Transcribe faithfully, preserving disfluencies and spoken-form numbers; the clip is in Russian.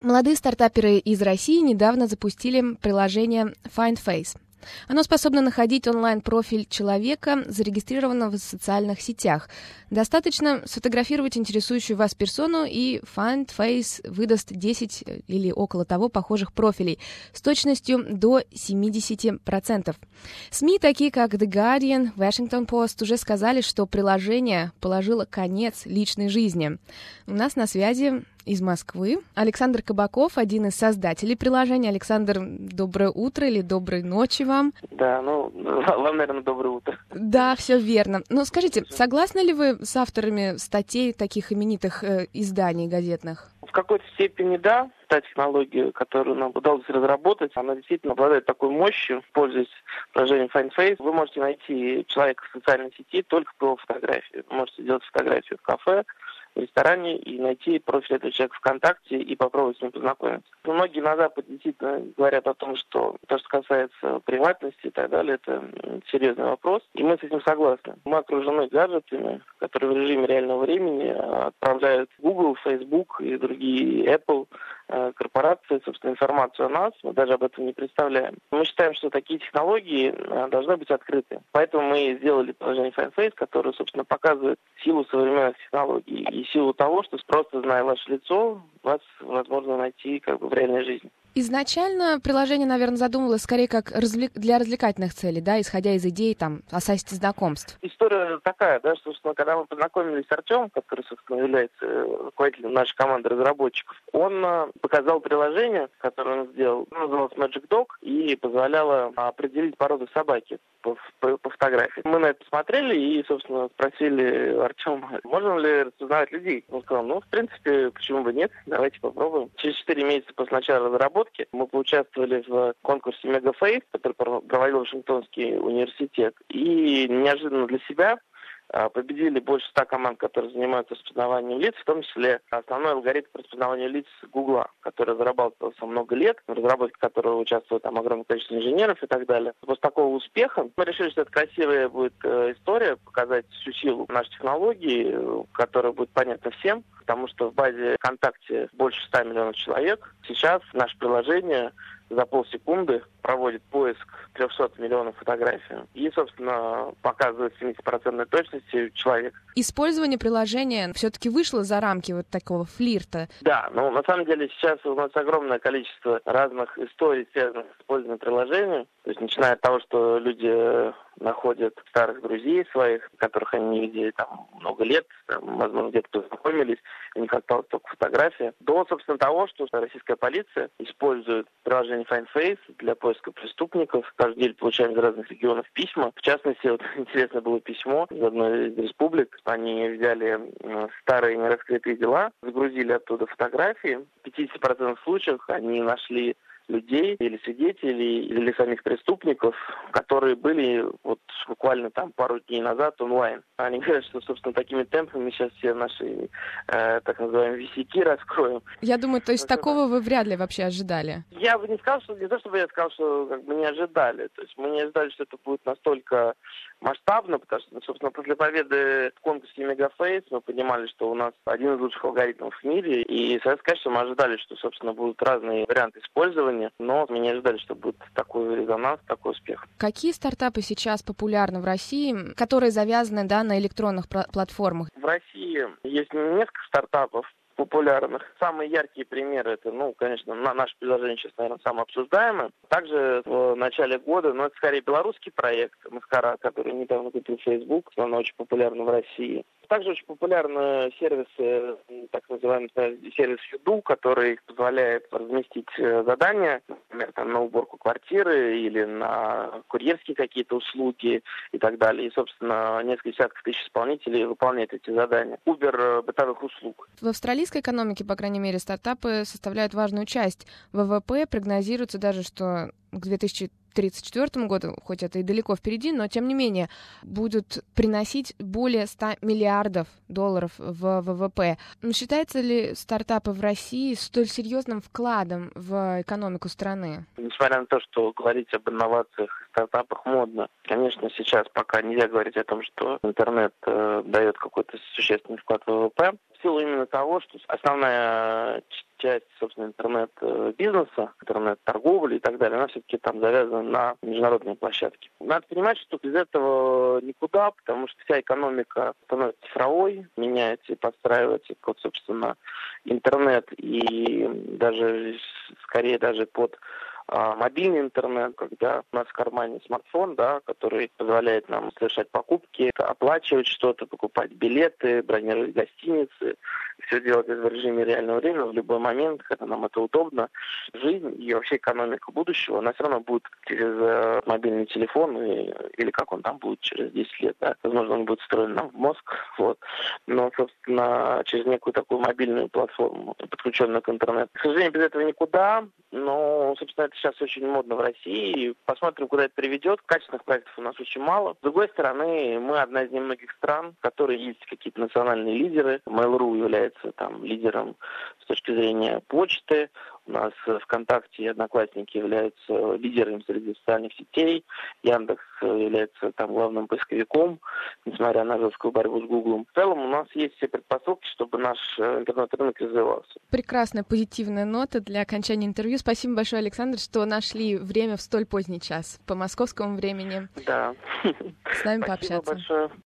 Молодые стартаперы из России недавно запустили приложение FindFace. Оно способно находить онлайн-профиль человека, зарегистрированного в социальных сетях. Достаточно сфотографировать интересующую вас персону, и FindFace выдаст десять или около того похожих профилей с точностью до семьдесят процентов. СМИ, такие как The Guardian, Washington Post, уже сказали, что приложение положило конец личной жизни. У нас на связи из Москвы Александр Кабаков, один из создателей приложения. Александр, доброе утро или доброй ночи вам. Да, ну, вам, наверное, доброе утро. Да, все верно. Ну, скажите, согласны ли вы с авторами статей таких именитых э, изданий газетных? В какой-то степени да. Та технология, которую нам удалось разработать, она действительно обладает такой мощью. Пользуясь приложением FindFace, вы можете найти человека в социальной сети только по фотографии. Вы можете сделать фотографию в кафе, в ресторане и найти профиль этого человека ВКонтакте и попробовать с ним познакомиться. Многие на Западе действительно говорят о том, что то, что касается приватности и так далее, это серьезный вопрос. И мы с этим согласны. Мы окружены гаджетами, которые в режиме реального времени отправляют Google, Facebook и другие Apple корпорации, собственно, информацию о нас. Мы даже об этом не представляем. Мы считаем, что такие технологии должны быть открыты. Поэтому мы сделали приложение FindFace, которое, собственно, показывает силу современных технологий и силу того, что просто зная ваше лицо, вас возможно найти как бы в реальной жизни. Изначально приложение, наверное, задумывалось скорее как развлек... для развлекательных целей, да, исходя из идей там о сайте знакомств. История такая, да, что, собственно, когда мы познакомились с Артемом, который, собственно, является руководителем нашей команды разработчиков, он показал приложение, которое он сделал, оно называлось Magic Dog, и позволяло определить породу собаки по, по, по фотографии. Мы на это посмотрели и, собственно, спросили Артема, можем ли распознавать людей. Он сказал, ну, в принципе, почему бы нет, давайте попробуем. Через четыре месяца после начала разработки мы поучаствовали в конкурсе Megaface, который проводил Вашингтонский университет, и неожиданно для себя победили больше ста команд, которые занимаются распознаванием лиц, в том числе основной алгоритм распознавания лиц Гугла, который разрабатывался много лет, в разработке которого участвует там огромное количество инженеров и так далее. После такого успеха мы решили, что это красивая будет история, показать всю силу нашей технологии, которая будет понятна всем, потому что в базе ВКонтакте больше ста миллионов человек. Сейчас наше приложение за полсекунды проводит поиск трехсот миллионов фотографий и, собственно, показывает семьдесят процентов точности человека. Использование приложения все-таки вышло за рамки вот такого флирта. Да, но на самом деле сейчас у нас огромное количество разных историй, связанных с использованием приложения. То есть начиная от того, что люди находят старых друзей своих, которых они не видели там много лет, там, возможно, где-то познакомились, у них осталась только фотография, до, собственно, того, что российская полиция использует приложение FindFace для поиска преступников. Каждый день получаем из разных регионов письма. В частности, вот интересное было письмо из одной из республик. Они взяли старые нераскрытые дела, загрузили оттуда фотографии. В пятидесяти процентах случаев они нашли людей или свидетелей, или самих преступников, которые были вот буквально там пару дней назад онлайн. Они говорят, что, собственно, такими темпами сейчас все наши э, так называемые висяки раскроем. Я думаю, то есть ну, такого вы вряд ли вообще ожидали? Я бы не сказал, что не то, чтобы я сказал, что как бы не ожидали. То есть мы не ожидали, что это будет настолько масштабно, потому что, собственно, после победы в конкурсе Megaface мы понимали, что у нас один из лучших алгоритмов в мире, и, конечно, мы ожидали, что, собственно, будут разные варианты использования, но мы не ожидали, что будет такой резонанс, такой успех. Какие стартапы сейчас популярны в России, которые завязаны, да, на электронных платформах? В России есть несколько стартапов популярных. Самые яркие примеры, это, ну, конечно, на наше приложение сейчас, наверное, самое обсуждаемое. Также в начале года, ну, это скорее белорусский проект Маскара, который недавно купил Facebook, он очень популярен в России. Также очень популярны сервисы, так называемый сервис Юду, который позволяет разместить задания, например, там, на уборку квартиры или на курьерские какие-то услуги и так далее. И, собственно, несколько десятков тысяч исполнителей выполняют эти задания. Uber бытовых услуг. В австралийской экономике, по крайней мере, стартапы составляют важную часть ВВП. Прогнозируется даже, что к две тысячи тридцать четвёртому году, хоть это и далеко впереди, но тем не менее будут приносить более ста миллиардов долларов в ВВП. Считаются ли стартапы в России столь серьезным вкладом в экономику страны? Несмотря на то, что говорить об инновациях и стартапах модно, конечно, сейчас пока нельзя говорить о том, что интернет э, дает какой-то существенный вклад в ВВП. В силу именно того, что основная часть, собственно, интернет-бизнеса, интернет-торговли и так далее, она все-таки там завязана на международные площадки. Надо понимать, что без этого никуда, потому что вся экономика становится цифровой, меняется и подстраивается под, собственно, интернет и даже, скорее, даже под мобильный интернет, когда у нас в кармане смартфон, да, который позволяет нам совершать покупки, оплачивать что-то, покупать билеты, бронировать гостиницы, все делать в режиме реального времени в любой момент, когда нам это удобно. Жизнь и вообще экономика будущего, она все равно будет через мобильный телефон, и, или как он там будет через десять лет, да. Возможно, он будет встроен нам в мозг, вот. Но, собственно, через некую такую мобильную платформу, подключенную к интернету. К сожалению, без этого никуда, но, собственно, это сейчас очень модно в России. Посмотрим, куда это приведет. Качественных проектов у нас очень мало. С другой стороны, мы одна из немногих стран, в которой есть какие-то национальные лидеры. Mail.ru является там лидером с точки зрения почты. У нас ВКонтакте и Одноклассники являются лидерами среди социальных сетей. Яндекс является там главным поисковиком, несмотря на жесткую борьбу с Гуглом. В целом у нас есть все предпосылки, чтобы наш интернет-рынок развивался. Прекрасная позитивная нота для окончания интервью. Спасибо большое, Александр, что нашли время в столь поздний час по московскому времени. Да. С нами Спасибо пообщаться. Большое.